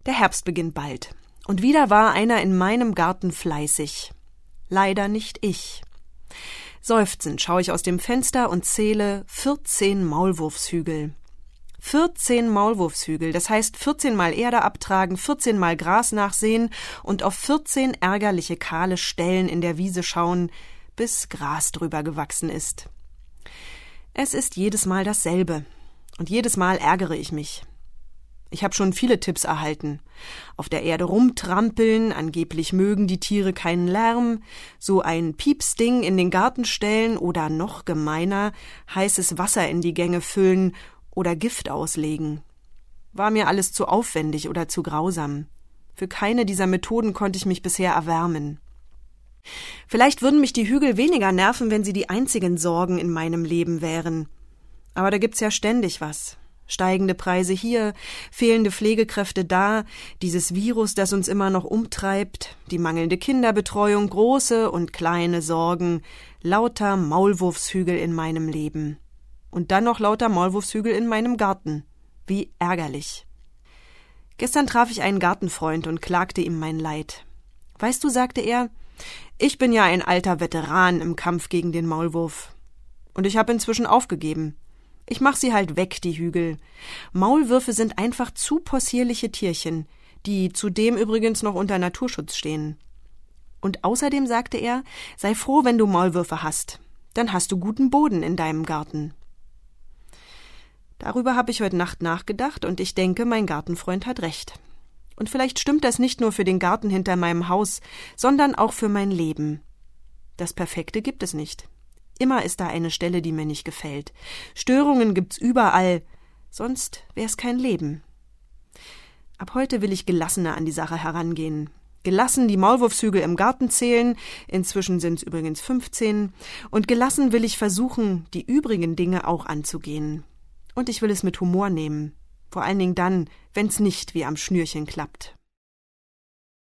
Der Herbst beginnt bald. Und wieder war einer in meinem Garten fleißig. Leider nicht ich. Seufzend schaue ich aus dem Fenster und zähle 14 Maulwurfshügel. 14 Maulwurfshügel, das heißt 14 Mal Erde abtragen, 14 Mal Gras nachsehen und auf 14 ärgerliche kahle Stellen in der Wiese schauen, bis Gras drüber gewachsen ist. Es ist jedes Mal dasselbe. Und jedes Mal ärgere ich mich. Ich habe schon viele Tipps erhalten. Auf der Erde rumtrampeln, angeblich mögen die Tiere keinen Lärm, so ein Piepsding in den Garten stellen oder noch gemeiner, heißes Wasser in die Gänge füllen oder Gift auslegen. War mir alles zu aufwendig oder zu grausam. Für keine dieser Methoden konnte ich mich bisher erwärmen. Vielleicht würden mich die Hügel weniger nerven, wenn sie die einzigen Sorgen in meinem Leben wären. Aber da gibt's ja ständig was. Steigende Preise hier, fehlende Pflegekräfte da, dieses Virus, das uns immer noch umtreibt, die mangelnde Kinderbetreuung, große und kleine Sorgen, lauter Maulwurfshügel in meinem Leben. Und dann noch lauter Maulwurfshügel in meinem Garten. Wie ärgerlich. Gestern traf ich einen Gartenfreund und klagte ihm mein Leid. Weißt du, sagte er, ich bin ja ein alter Veteran im Kampf gegen den Maulwurf. Und ich habe inzwischen aufgegeben. Ich mach sie halt weg, die Hügel. Maulwürfe sind einfach zu possierliche Tierchen, die zudem übrigens noch unter Naturschutz stehen. Und außerdem, sagte er, sei froh, wenn du Maulwürfe hast. Dann hast du guten Boden in deinem Garten. Darüber habe ich heute Nacht nachgedacht und ich denke, mein Gartenfreund hat recht. Und vielleicht stimmt das nicht nur für den Garten hinter meinem Haus, sondern auch für mein Leben. Das Perfekte gibt es nicht. Immer ist da eine Stelle, die mir nicht gefällt. Störungen gibt's überall, sonst wär's kein Leben. Ab heute will ich gelassener an die Sache herangehen. Gelassen die Maulwurfshügel im Garten zählen, inzwischen sind's übrigens 15, und gelassen will ich versuchen, die übrigen Dinge auch anzugehen. Und ich will es mit Humor nehmen, vor allen Dingen dann, wenn's nicht wie am Schnürchen klappt.